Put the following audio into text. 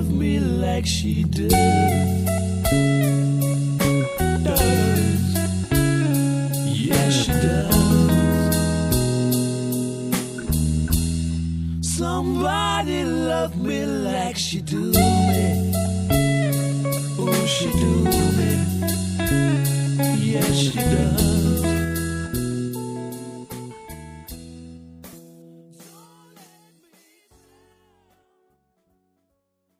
love me like she does. Yes, she does. Somebody love me like she do me. Oh, she do me. Yes, she does.